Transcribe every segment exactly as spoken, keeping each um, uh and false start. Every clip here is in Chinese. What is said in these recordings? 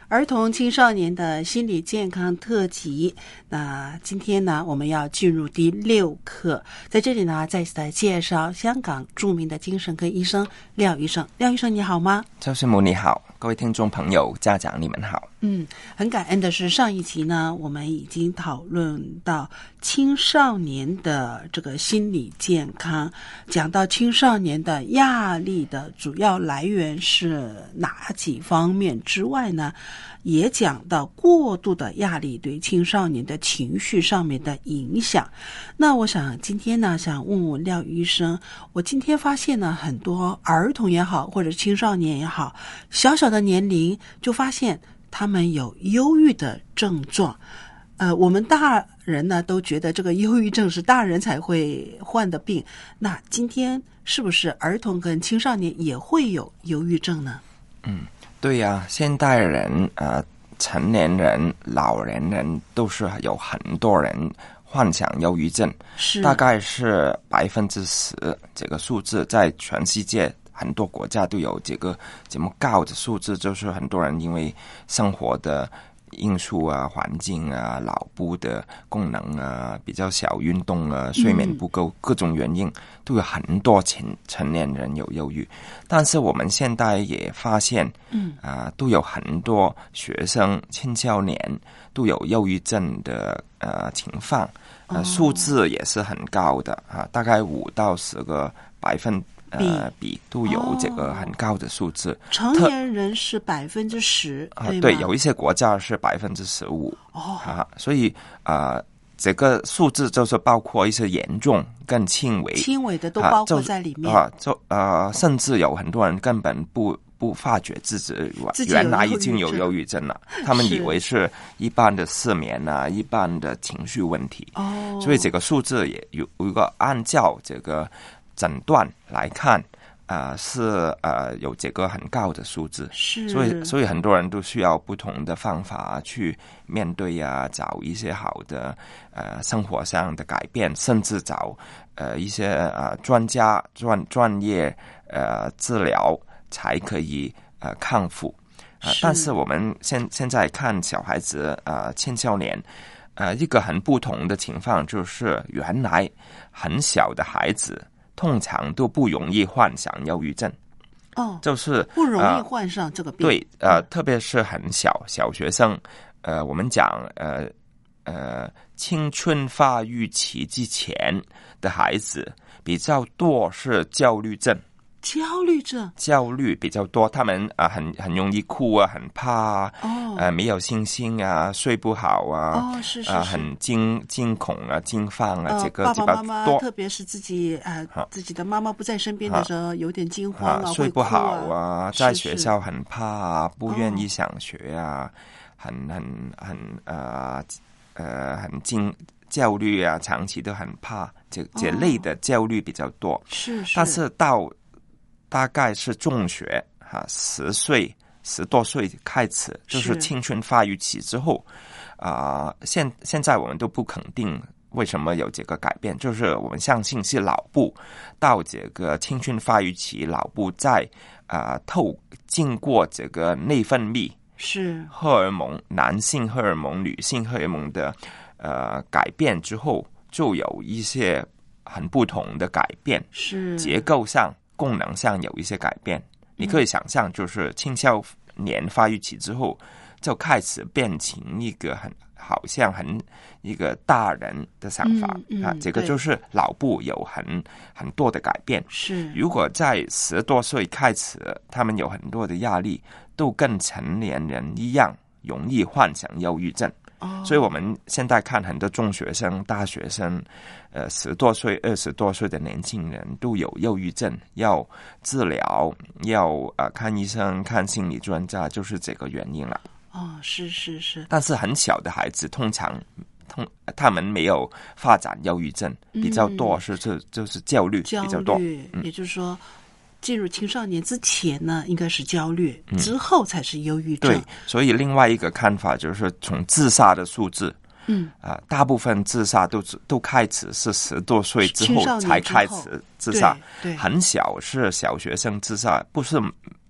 儿童青少年的心理健康特辑。那今天呢，我们要进入第六课，在这里呢，再次来介绍香港著名的精神科医生廖医生。廖医生你好吗？ 周师母你好，各位听众朋友、家长你们好。 嗯，很感恩的是，上一集呢，我们已经讨论到青少年的这个心理健康，讲到青少年的压力的主要来源是哪几方面之外呢，也讲到过度的压力对青少年的情绪上面的影响。那我想今天呢，想问问廖医生，我今天发现呢，很多儿童也好，或者青少年也好，小小的年龄就发现他们有忧郁的症状。呃，我们大人呢都觉得这个忧郁症是大人才会患的病，那今天是不是儿童跟青少年也会有忧郁症呢？ 嗯，对呀、啊，现代人呃，成年人、老年人都是有很多人患上忧郁症， 是大概是百分之十这个数字，在全世界很多国家都有这个这么高的数字，就是很多人因为生活的因素啊、环境啊、脑部的功能啊、比较少运动啊、睡眠不够、嗯、各种原因，都有很多成成年人有忧郁。但是我们现在也发现，嗯啊、呃，都有很多学生、青少年都有忧郁症的呃情况，呃，数字也是很高的啊，大概五到十个百分。呃，比都有这个很高的数字， 哦、成年人是百分之十， 啊，对，有一些国家是百分之十五，哦，啊，所以啊、呃，这个数字就是包括一些严重、更轻微、 轻微的都包括在里面啊，就呃，甚至有很多人根本不不发觉自己原来已经有忧郁症了，他们以为是一般的失眠啊，一般的情绪问题，哦，所以这个数字也有一个按照这个诊断来看，啊、呃，是呃有这个很高的数字， 是， 所以所以很多人都需要不同的方法去面对呀、啊，找一些好的呃生活上的改变，甚至找呃一些呃专家专专业呃治疗才可以呃康复。呃，但是我们现现在看小孩子呃青少年。呃，一个很不同的情况就是，原来很小的孩子通常都不容易患上忧郁症， 哦， 就是不容易患上这个病。 呃、对，呃，特别是很小小学生，呃，我们讲呃呃青春发育期之前的孩子比较多是焦虑症。 焦虑症， 焦虑比较多，他们啊、呃、很很容易哭啊，很怕啊，哦，呃没有信心啊，睡不好啊， 哦是是是， 呃很惊惊恐啊，惊慌啊， 呃、 这个爸爸妈妈，特别是自己呃自己的妈妈不在身边的时候，有点惊慌啊， 啊睡不好啊， 是是在学校很怕啊，不愿意上学啊，哦、很很很呃呃很惊焦虑啊，长期都很怕，这这类的焦虑比较多， 是是， 但是到大概是中学哈，十岁十多岁开始，就是青春发育期之后，啊、呃，现现在我们都不肯定为什么有这个改变，就是我们相信是脑部到这个青春发育期，脑部在啊、呃、透经过这个内分泌是荷尔蒙，男性荷尔蒙、女性荷尔蒙的呃改变之后，就有一些很不同的改变， 是结构上。功能上有一些改变，你可以想象，就是青少年发育期之后，就开始变成一个很好像很一个大人的想法、 嗯嗯、 啊，这个就是脑部有很很多的改变。 是， 如果在十多岁开始，他们有很多的压力，都跟成年人一样，容易患上忧郁症。哦、所以我们现在看很多中学生、大学生，呃，十多岁、二十多岁的年轻人都有忧郁症，要治疗，要呃看医生、看心理专家，就是这个原因了。 哦，是是是。 但是很小的孩子，通常通他们没有发展忧郁症，比较多是就、嗯、就是焦虑比较多。 焦虑，嗯、也就是说。进入青少年之前呢，应该是焦虑，嗯、之后才是忧郁症。 对，所以另外一个看法就是从自杀的数字， 嗯啊、呃，大部分自杀都都开始是十多岁之后才开始自杀， 对，对很小是小学生自杀，不是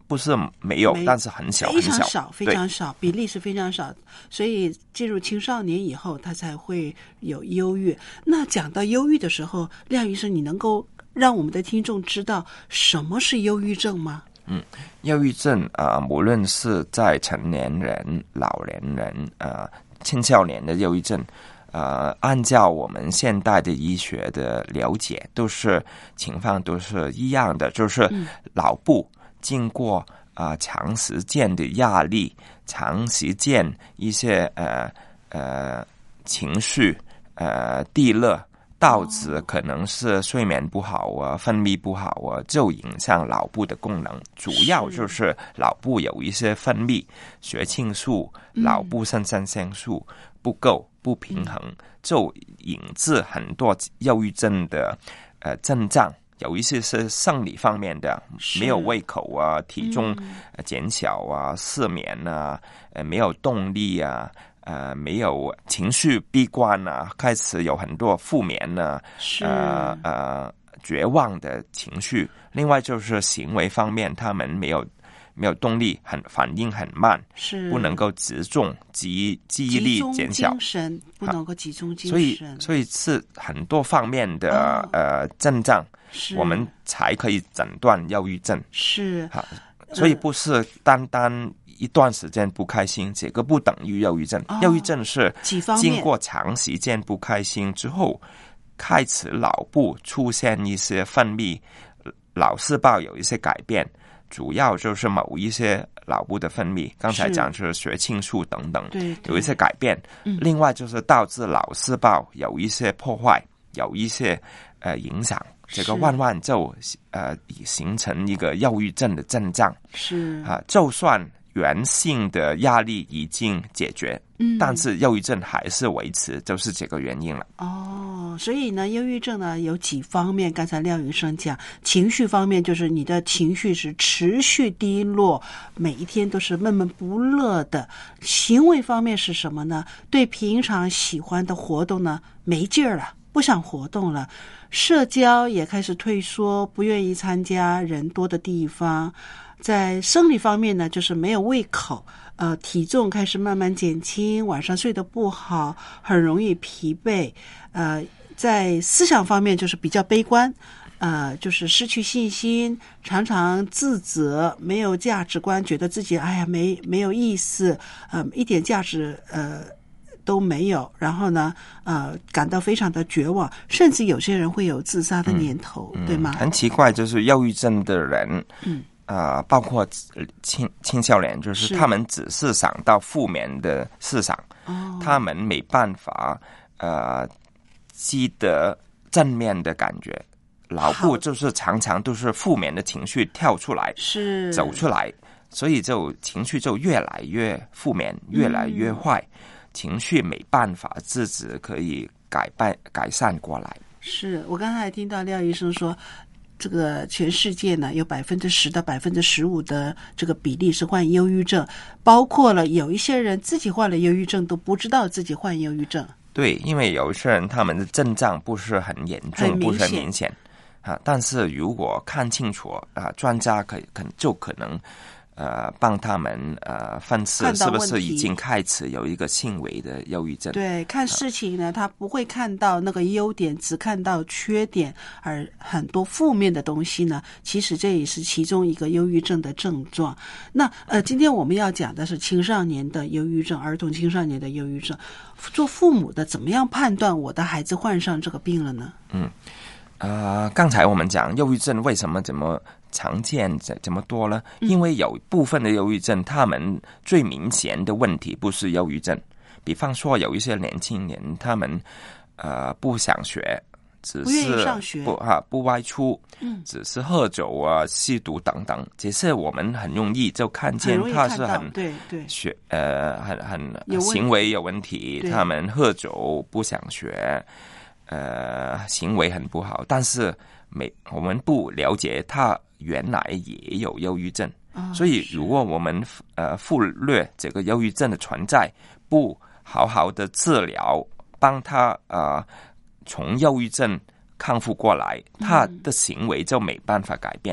不是没有，但是很小， 非常很少，非常少，比例是非常少。所以进入青少年以后，他才会有忧郁。那讲到忧郁的时候，廖医生，你能够让我们的听众知道什么是忧郁症吗？ 嗯，忧郁症啊、呃，无论是在成年人、老年人、呃青少年的忧郁症。呃，按照我们现代的医学的了解，都是情况都是一样的，就是脑部经过啊、呃、长时间的压力，长时间一些呃呃情绪呃低落，导致可能是睡眠不好啊，分泌不好啊，就影响脑部的功能。主要就是脑部有一些分泌血清素、脑部肾上腺素不够。不平衡，就引致很多忧郁症的呃症状，有一些是生理方面的，没有胃口啊，体重减小啊，嗯、失眠啊，呃没有动力啊，呃没有情绪闭关啊，开始有很多负面啊，呃呃绝望的情绪。另外就是行为方面，他们没有。没有动力，很反应很慢， 是不能够集中，记记忆力减小， 精神不能够集中精神， 所以所以是很多方面的、哦、呃症状，我们才可以诊断忧郁症。 是， 好，所以不是单单一段时间不开心，这个不等于忧郁症。 哦、 忧郁症是经过长时间不开心之后，开始脑部出现一些分泌，脑细胞有一些改变。主要就是某一些脑部的分泌，刚才讲是血清素等等，有一些改变。嗯、另外就是导致脑细胞有一些破坏，有一些呃影响，这个慢慢就呃形成一个忧郁症的症状。 是啊，就算原性的压力已经解决，嗯，但是忧郁症还是维持，就是这个原因了。 哦，所以呢，忧郁症呢有几方面，刚才廖医生讲，情绪方面就是你的情绪是持续低落，每一天都是闷闷不乐的。行为方面是什么呢？对平常喜欢的活动呢没劲儿了，不想活动了，社交也开始退缩，不愿意参加人多的地方。在生理方面呢，就是没有胃口，呃，体重开始慢慢减轻，晚上睡得不好，很容易疲惫。呃，在思想方面就是比较悲观，呃，就是失去信心，常常自责，没有价值观，觉得自己哎呀没没有意思，呃，一点价值呃都没有。然后呢，呃，感到非常的绝望，甚至有些人会有自杀的念头，嗯、对吗？ 很奇怪，就是忧郁症的人，嗯。啊、呃，包括青青少年，就是他们只是想到负面的思想，哦、他们没办法呃记得正面的感觉，脑部就是常常都是负面的情绪跳出来， 是走出来，所以就情绪就越来越负面，越来越坏，嗯、情绪没办法自己可以改办改善过来。 是我刚才听到廖医生说。这个全世界呢，有百分之十到百分之十五的这个比例是患忧郁症，包括了有一些人自己患了忧郁症都不知道自己患忧郁症。 对，因为有些人他们的症状不是很严重，不是很明显啊，但是如果看清楚啊，专家可可就可能。呃，帮他们呃分析是不是已经开始有一个轻微的忧郁症？ 对，看事情呢，他不会看到那个优点，只看到缺点，而很多负面的东西呢，其实这也是其中一个忧郁症的症状。那呃，今天我们要讲的是青少年的忧郁症，儿童青少年的忧郁症。做父母的怎么样判断我的孩子患上这个病了呢？ 嗯，呃，刚才我们讲忧郁症为什么怎么常见这么多呢？因为有部分的忧郁症，他们最明显的问题不是忧郁症，比方说有一些年轻人，他们呃不想学，只是不愿意上学， 不哈、啊、不外出，嗯，只是喝酒啊、吸毒等等，只是我们很容易就看见他是很对对学呃很很行为有问题，他们喝酒不想学，呃行为很不好，但是没我们不了解他。原来也有忧郁症，哦、所以如果我们呃忽略这个忧郁症的存在，不好好的治疗，帮他呃从忧郁症康复过来，他的行为就没办法改变了。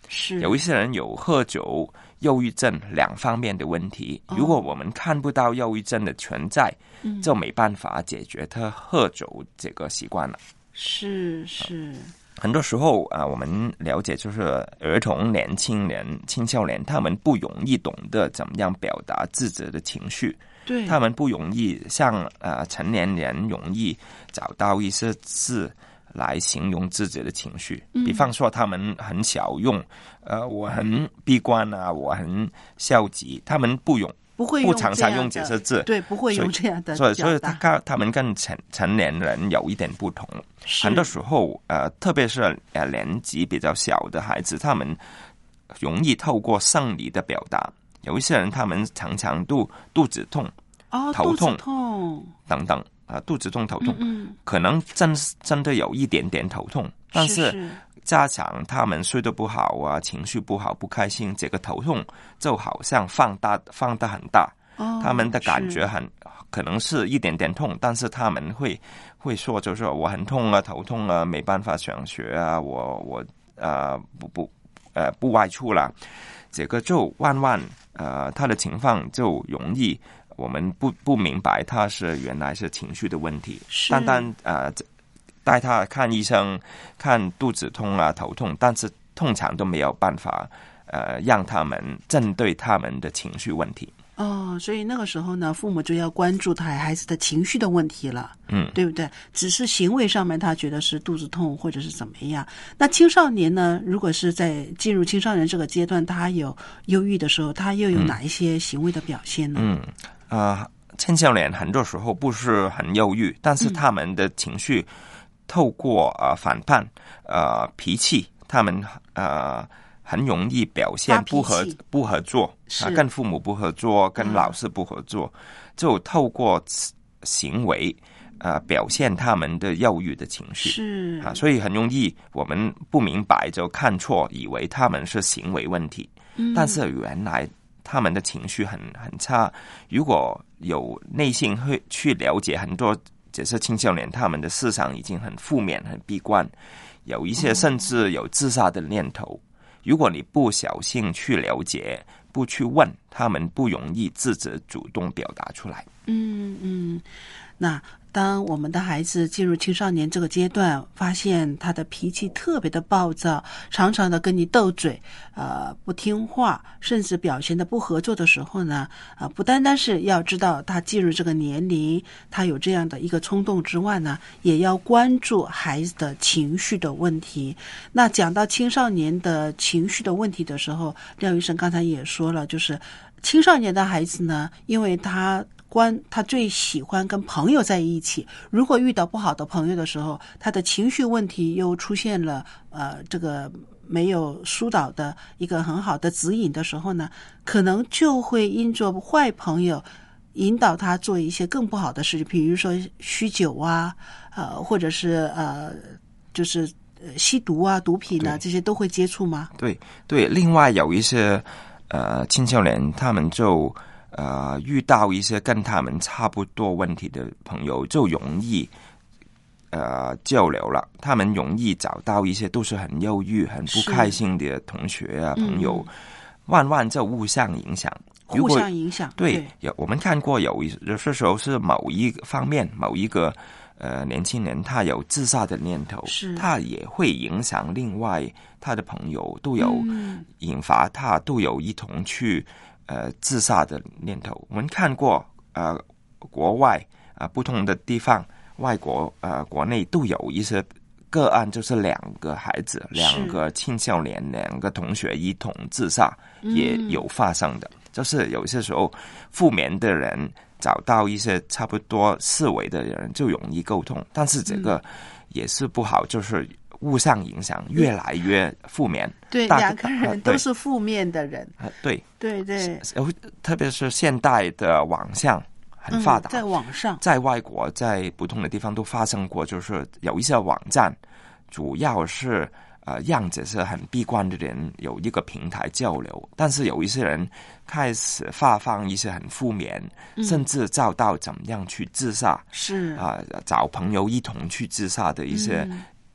是有一些人有喝酒、忧郁症两方面的问题， 哦、 如果我们看不到忧郁症的存在， 嗯、 就没办法解决他喝酒这个习惯了。 是是。 很多时候啊、呃，我们了解就是儿童、年轻人、青少年，他们不容易懂得怎么样表达自己的情绪， 对，他们不容易像呃成年人容易找到一些字来形容自己的情绪。 嗯、 比方说，他们很少用呃我很闭关啊，我很消极，他们不用。 不会用不常常用这些字， 对，不会用这样的所以所以他他们跟成成年人有一点不同。很多时候，呃，特别是呃年纪比较小的孩子，他们容易透过生理的表达。有一些人，他们常常肚肚子痛、 哦、 头痛、 痛等等啊、呃，肚子痛、头痛， 嗯嗯可能真真的有一点点头痛，但是。 是是家长他们睡得不好啊，情绪不好，不开心，这个头痛就好像放大放得很大， 哦、 他们的感觉很可能是一点点痛，但是他们会会说，就是我很痛啊，头痛啊，没办法上学啊，我我呃不不呃不外出了，这个就万万呃他的情况就容易我们不不明白他是原来是情绪的问题，单单呃。带他看医生，看肚子痛啊、头痛，但是通常都没有办法，呃，让他们针对他们的情绪问题。 哦，所以那个时候呢，父母就要关注他孩子的情绪的问题了， 嗯， 对不对？只是行为上面他觉得是肚子痛或者是怎么样。那青少年呢，如果是在进入青少年这个阶段，他有忧郁的时候，他又有哪一些行为的表现呢？ 嗯啊、呃，青少年很多时候不是很忧郁，但是他们的情绪。嗯透过呃反叛呃脾气，他们呃很容易表现不合不合作啊、呃，跟父母不合作，跟老师不合作，嗯、就透过行为呃表现他们的忧郁的情绪是啊，所以很容易我们不明白就看错，以为他们是行为问题， 嗯、 但是原来他们的情绪很很差。如果有内心会去了解很多。这些青少年他们的思想已经很负面、很闭关，有一些甚至有自杀的念头。如果你不小心去了解、不去问，他们不容易自己主动表达出来。 嗯嗯，那当我们的孩子进入青少年这个阶段，发现他的脾气特别的暴躁，常常的跟你斗嘴，呃，不听话，甚至表现的不合作的时候呢，呃，不单单是要知道他进入这个年龄，他有这样的一个冲动之外呢，也要关注孩子的情绪的问题。那讲到青少年的情绪的问题的时候，廖医生刚才也说了，就是青少年的孩子呢，因为他关他最喜欢跟朋友在一起，如果遇到不好的朋友的时候，他的情绪问题又出现了呃这个没有疏导的一个很好的指引的时候呢，可能就会因着坏朋友引导他做一些更不好的事情，比如说酗酒啊，呃或者是呃就是吸毒啊、毒品啊，这些都会接触吗？ 对对，另外有一些呃青少年，他们就呃遇到一些跟他们差不多问题的朋友，就容易呃交流了。他们容易找到一些都是很忧郁、很不开心的同学啊朋友，嗯、慢慢就互相影响。 互相影响， 对，有我们看过有有些时候是某一方面某一个呃年轻人他有自杀的念头，他也会影响另外他的朋友，都有引发他都有一同去呃自杀的念头。我们看过呃国外啊、呃、不同的地方，外国呃国内都有一些个案，就是两个孩子、两个青少年、两个同学一同自杀，也有发生的。嗯，就是有些时候负面的人找到一些差不多思维的人就容易沟通，但是这个也是不好，就是互相影响，越来越负面。 对，两个人都是负面的人。 呃、对对对， 特别是现代的网上很发达， 嗯，在网上， 在外国在不同的地方都发生过，就是有一些网站主要是呃，让这些很闭关的人有一个平台交流，但是有一些人开始发放一些很负面，嗯、甚至找到怎么样去自杀， 是啊、呃，找朋友一同去自杀的一些、嗯、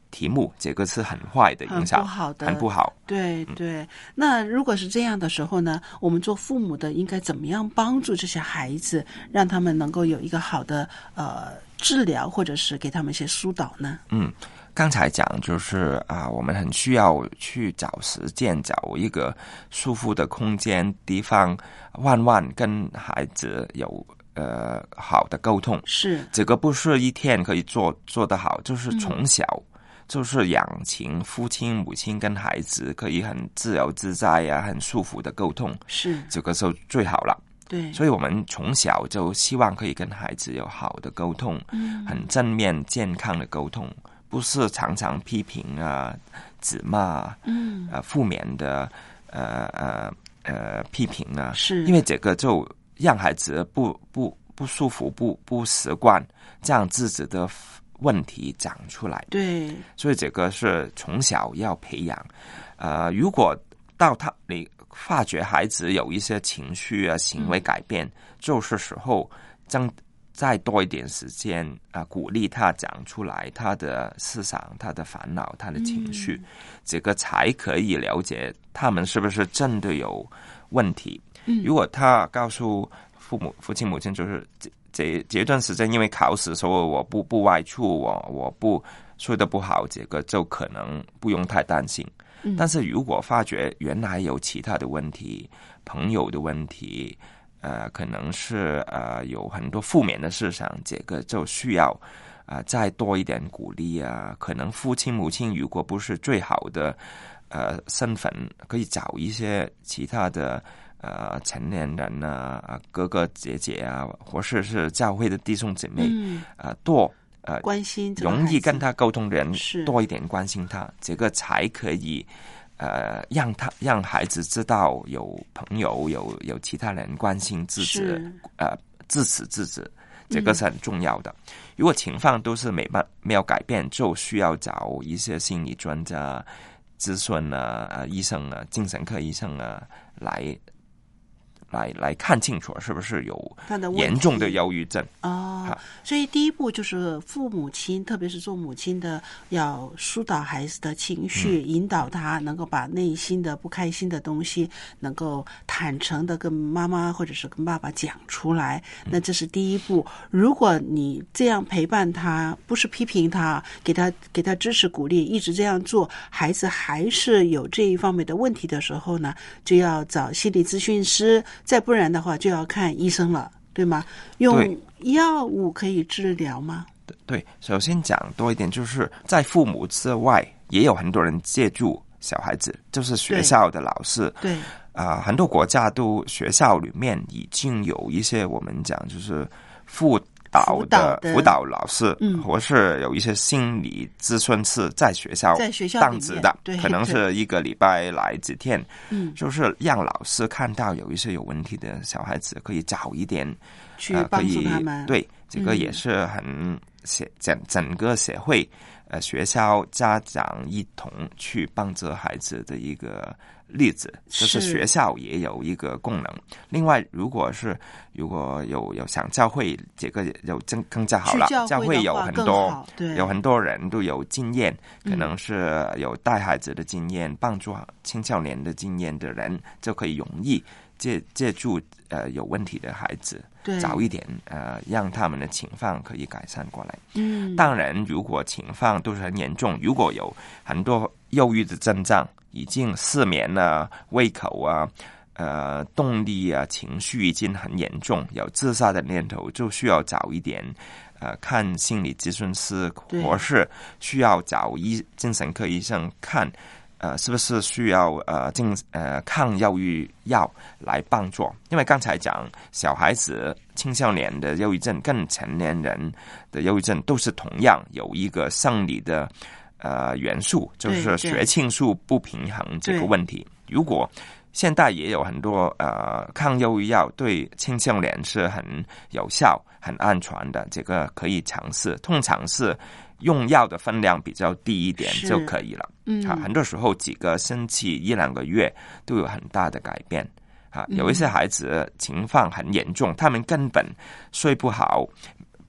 题目，这个是很坏的影响， 很不好的， 很不好。 对对、嗯。那如果是这样的时候呢，我们做父母的应该怎么样帮助这些孩子，让他们能够有一个好的呃治疗，或者是给他们一些疏导呢？ 嗯。刚才讲就是啊，我们很需要去找时间，找一个舒服的空间地方，慢慢跟孩子有呃好的沟通。 是这个不是一天可以做做得好，就是从小、嗯、就是养成父亲母亲跟孩子可以很自由自在呀、啊，很舒服的沟通。 是这个就最好了。 对， 所以我们从小就希望可以跟孩子有好的沟通，嗯，很正面健康的沟通。不是常常批评啊、指骂，嗯，呃，负面的，呃呃呃批评啊， 是， 因为这个就让孩子不不不舒服、不不习惯这样自己的问题讲出来。 对， 所以这个是从小要培养。呃，如果到他你发觉孩子有一些情绪啊、行为改变，嗯、就是时候将。再多一点时间啊、呃，鼓励他讲出来他的思想、他的烦恼、他的情绪、嗯，这个才可以了解他们是不是真的有问题。嗯、如果他告诉父母、父亲、母亲，就是这这这段时间因为考试，所以我不不外出，我我不睡得不好，这个就可能不用太担心。嗯、但是如果发觉原来有其他的问题，朋友的问题。呃，可能是呃有很多负面的思想，这个就需要啊、呃、再多一点鼓励啊。可能父亲母亲如果不是最好的呃身份，可以找一些其他的呃成年人啊、哥哥姐姐啊，或是是教会的弟兄姐妹，嗯，呃多呃关心， 容易跟他沟通的人多一点关心他，这个才可以。呃，让他让孩子知道有朋友有有其他人关心自己，呃，支持自己，这个是很重要的。嗯、如果情况都是没办没有改变，就需要找一些心理专家、咨询啊、呃、医生啊、精神科医生啊来。来来看清楚是不是有严重的忧郁症哦。所以第一步就是父母亲，特别是做母亲的，要疏导孩子的情绪，嗯、引导他能够把内心的不开心的东西能够坦诚的跟妈妈或者是跟爸爸讲出来。那这是第一步。如果你这样陪伴他，不是批评他，给他给他支持鼓励，一直这样做，孩子还是有这一方面的问题的时候呢，就要找心理咨询师。再不然的话就要看医生了，对吗？用药物可以治疗吗？ 对，首先讲多一点，就是在父母之外也有很多人借助小孩子，就是学校的老师。 对啊、呃，很多国家都学校里面已经有一些我们讲就是辅导的辅导老师，嗯，或是有一些心理咨询师在学校在学校当值的， 对， 可能是一个礼拜来几天，嗯，就是让老师看到有一些有问题的小孩子，可以早一点去帮助他们。 呃、对，这个也是很整整个社会呃学校家长一同去帮助孩子的一个例子，就是学校也有一个功能。另外，如果是如果有有想教会，这个有更更加好了。教会有很多有很多人都有经验，可能是有带孩子的经验、嗯、帮助青少年的经验的人，就可以容易借借助呃有问题的孩子，早一点呃让他们的情况可以改善过来。嗯，当然，如果情况都是很严重，如果有很多忧郁的症状。已经失眠啊、胃口啊、呃动力啊、情绪已经很严重，有自杀的念头，就需要找一点呃看心理咨询师，或是需要找医精神科医生看，呃是不是需要呃精呃抗忧郁药来帮助？因为刚才讲小孩子、青少年的忧郁症跟成年人的忧郁症都是同样有一个生理的。呃，元素就是血清素不平衡这个问题。如果现在也有很多呃抗忧郁药对青少年是很有效、很安全的，这个可以尝试。通常是用药的分量比较低一点就可以了。嗯，啊，很多时候几个星期、一两个月都有很大的改变。啊，有一些孩子情况很严重，他们根本睡不好。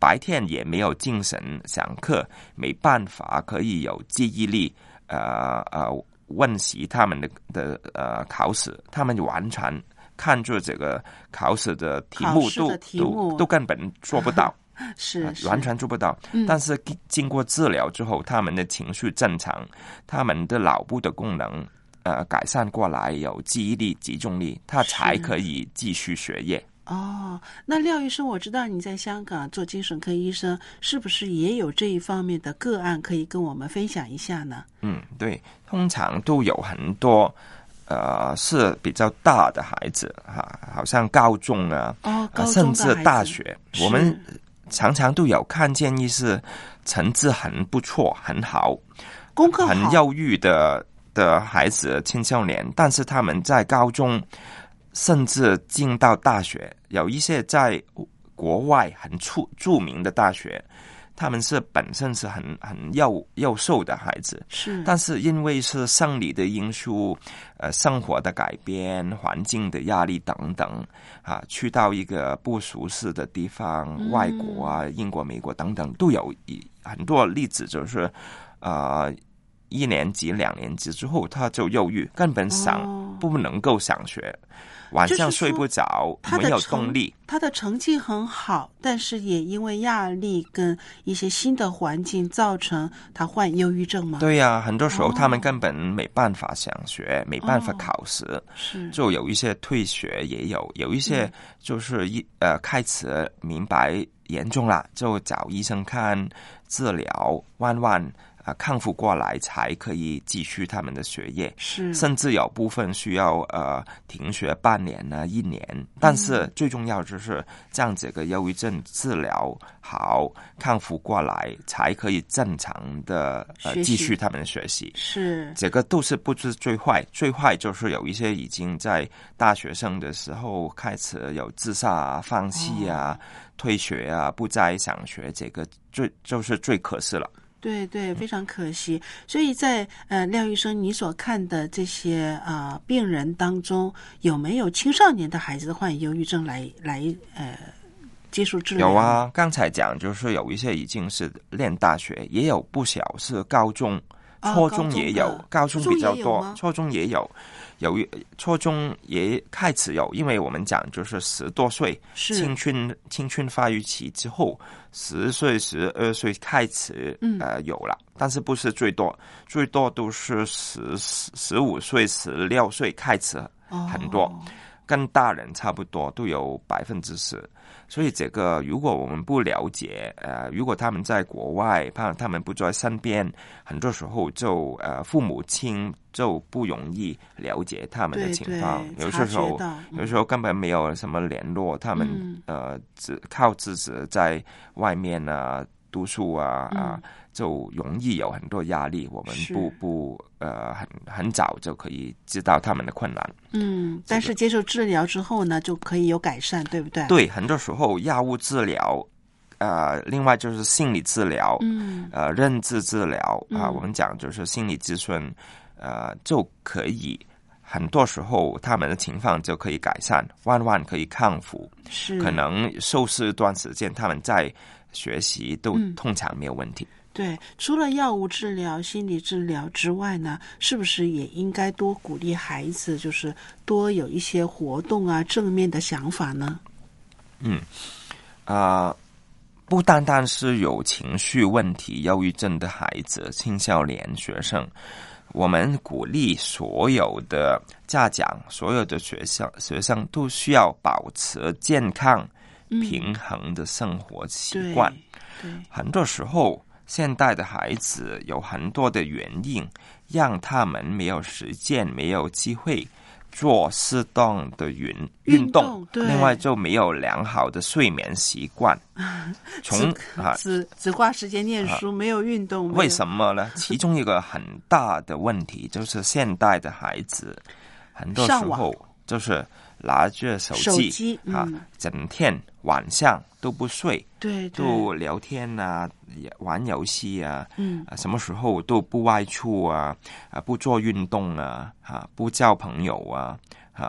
白天也没有精神上课，没办法可以有记忆力，呃呃温习他们的的呃考试，他们完全看住这个考试的题目都题目都都根本做不到。 是, 是完全做不到、嗯、但是经过治疗之后，他们的情绪正常，他们的脑部的功能呃改善过来，有记忆力、集中力，他才可以继续学业。 哦，那廖医生，我知道你在香港做精神科医生，是不是也有这一方面的个案可以跟我们分享一下呢？ 嗯，对，通常都有很多呃是比较大的孩子哈、啊，好像高中啊， 哦，高中的孩子甚至大学，我们常常都有看见一些成绩很不错、很好、 功课好、 很忧郁的的孩子、青少年，但是他们在高中甚至进到大学，有一些在国外很出著名的大学，他们是本身是很很优优秀的孩子， 是， 但是因为是生理的因素，呃，生活的改变、环境的压力等等，啊，去到一个不舒适的地方， 嗯、 外国啊、英国、美国等等，都有很多例子，就是呃，一年级、两年级之后，他就忧郁，根本上不能够上学。哦，晚上睡不着，没有动力。 他的成绩很好，但是也因为压力跟一些新的环境造成他患忧郁症吗？ 对呀、啊，很多时候他们根本没办法上学，哦、没办法考试， 是就有一些退学，也有有一些就是一、嗯、呃开始明白严重了，就找医生看治疗，慢慢啊，康复过来才可以继续他们的学业， 是， 甚至有部分需要呃停学半年呢、一年。但是最重要就是让这个忧郁症治疗好、康复过来，才可以正常的呃继续他们的学习。 是， 这个都是不是最坏，最坏就是有一些已经在大学生的时候开始有自杀啊、放弃啊、哦、退学啊、不再想学，这个最就是最可惜了。 对对，非常可惜。所以在呃廖医生你所看的这些啊、呃、病人当中，有没有青少年的孩子患忧郁症来来呃接受治疗？ 有啊，刚才讲就是有一些已经是念大学，也有不少是高中、初中也有， 哦、 高中比较多， 初中也有。有初中也开始有，因为我们讲就是十多岁青春青春发育期之后，十岁十二岁开始、嗯、呃有了，但是不是最多，最多都是十十五岁十六岁开始很多、哦，跟大人差不多都有百分之十。所以这个如果我们不了解，呃，如果他们在国外，怕他们不在身边，很多时候就呃父母亲就不容易了解他们的情况，有些时候、嗯、有时候根本没有什么联络，他们、嗯、呃只靠自己在外面啊读书啊、嗯、啊，就容易有很多压力。我们不不呃很很早就可以知道他们的困难。 嗯，但是接受治疗之后呢，就可以有改善，对不对？ 对，很多时候药物治疗，呃，另外就是心理治疗， 嗯， 呃，认知治疗啊、呃嗯， 我们讲就是心理咨询，呃，就可以。很多时候他们的情况就可以改善，慢慢可以康复。 是， 可能受试一段时间，他们在学习都通常没有问题。 嗯，对，除了药物治疗、心理治疗之外呢，是不是也应该多鼓励孩子，就是多有一些活动啊，正面的想法呢？ 嗯，啊、呃，不单单是有情绪问题、忧郁症的孩子、青少年学生。我们鼓励所有的家长、所有的学生学生都需要保持健康、平衡的生活习惯。 嗯， 很多时候，现代的孩子有很多的原因，让他们没有时间、没有机会做适当的运运动，另外就没有良好的睡眠习惯。从啊，只只花时间念书，啊，没有运动， 为什么呢？其中一个很大的问题就是现代的孩子很多时候就是拿着手机, 手机、嗯、 啊，整天晚上都不睡， 对， 都聊天啊，玩游戏啊， 嗯， 啊，什么时候都不外出啊，啊，不做运动啊，啊，不交朋友啊，啊，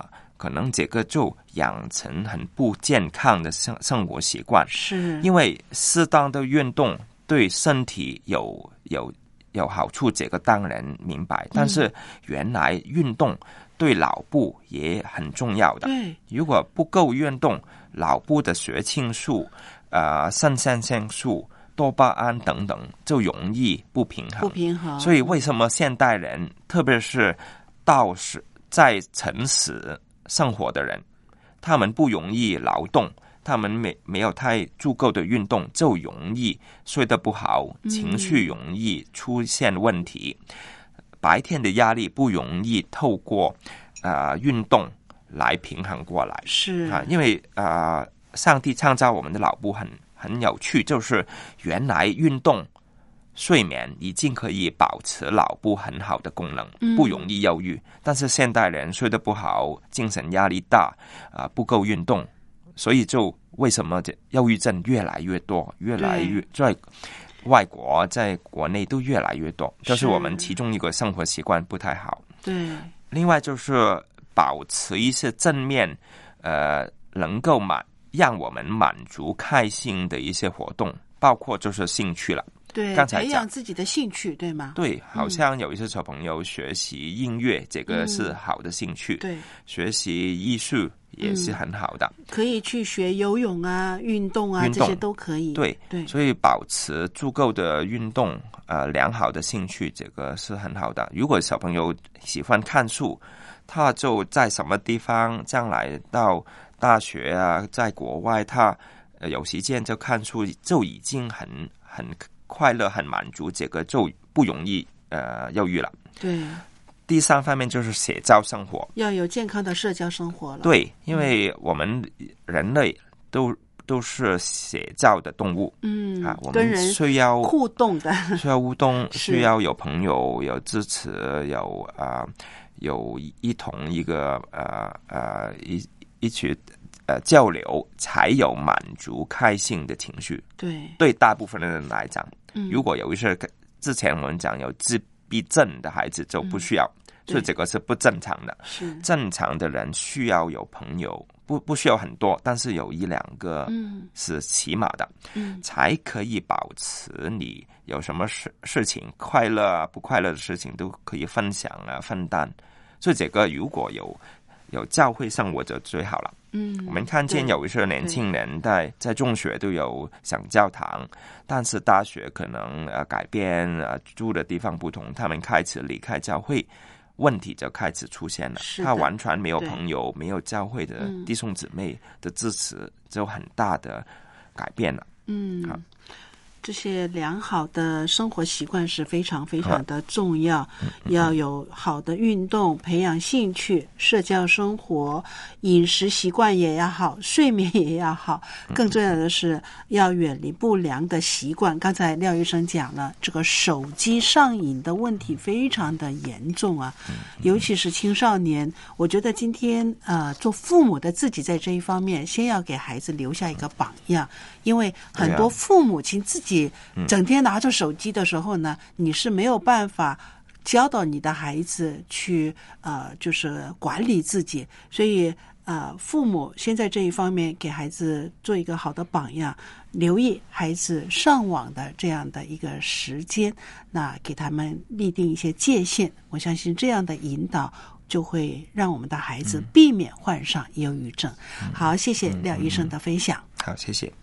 可能这个就养成很不健康的生生活习惯。 是因为适当的运动对身体有有有好处，这个当然明白。但是原来运动对脑部也很重要的。 对， 如果不够运动，脑部的血清素、呃肾上腺素、多巴胺等等就容易不平衡。 不平衡。 所以为什么现代人，特别是到是在城市生活的人，他们不容易劳动，他们没没有太足够的运动，就容易睡得不好，情绪容易出现问题。嗯、白天的压力不容易透过呃运动来平衡过来。 是啊，因为呃，上帝创造我们的脑部很很有趣，就是原来运动、睡眠已经可以保持脑部很好的功能，不容易忧郁。嗯、但是现代人睡得不好，精神压力大，啊、呃，不够运动，所以就为什么这忧郁症越来越多，越来越在外国、在国内都越来越多，就是我们其中一个生活习惯不太好。 对， 另外就是保持一些正面，呃，能够满让我们满足开心的一些活动，包括就是兴趣了。 对， 刚才培养自己的兴趣，对吗？ 对，好像有一些小朋友学习音乐，嗯、这个是好的兴趣。 对， 学习艺术也是很好的， 嗯、可以去学游泳啊、运动啊， 运动这些都可以。 对对， 所以保持足够的运动，呃，良好的兴趣，这个是很好的。如果小朋友喜欢看书，他就在什么地方，将来到大学啊，在国外他，呃、有时间就看书，就已经很很快乐、很满足，这个就不容易呃忧郁了。 对。 第三方面就是社交生活， 要有健康的社交生活了。 对，因为我们人类都都是社交的动物， 嗯啊，我们需要互动的， 需要互动，需要有朋友，有支持，有啊、呃，有一同一个呃呃一一起呃交流，才有满足开心的情绪。 对， 对大部分的人来讲， 嗯、 如果有一些之前我们讲有自闭症的孩子就不需要。嗯所以这个是不正常的。 是正常的人需要有朋友，不不需要很多，但是有一两个是起码的，嗯，才可以保持你有什么事事情快乐啊不快乐的事情都可以分享啊分担。所以这个如果有有教会生活就最好了。嗯，我们看见有一些年轻人在在中学都有上教堂，但是大学可能呃改变呃住的地方不同，他们开始离开教会。问题就开始出现了，他完全没有朋友，没有教会的弟兄姊妹的支持，嗯、就很大的改变了。 嗯，好，这些良好的生活习惯是非常非常的重要，嗯、要有好的运动，培养兴趣，社交生活，饮食习惯也要好，睡眠也要好，更重要的是要远离不良的习惯。刚才廖医生讲了，这个手机上瘾的问题非常的严重啊，尤其是青少年。我觉得今天呃，做父母的自己在这一方面，先要给孩子留下一个榜样，因为很多父母亲自己整天拿着手机的时候呢，你是没有办法教导你的孩子去呃，就是管理自己，所以呃，父母先在这一方面给孩子做一个好的榜样，留意孩子上网的这样的一个时间，那给他们立定一些界限。我相信这样的引导就会让我们的孩子避免患上忧郁症。好，谢谢廖医生的分享。 好，谢谢。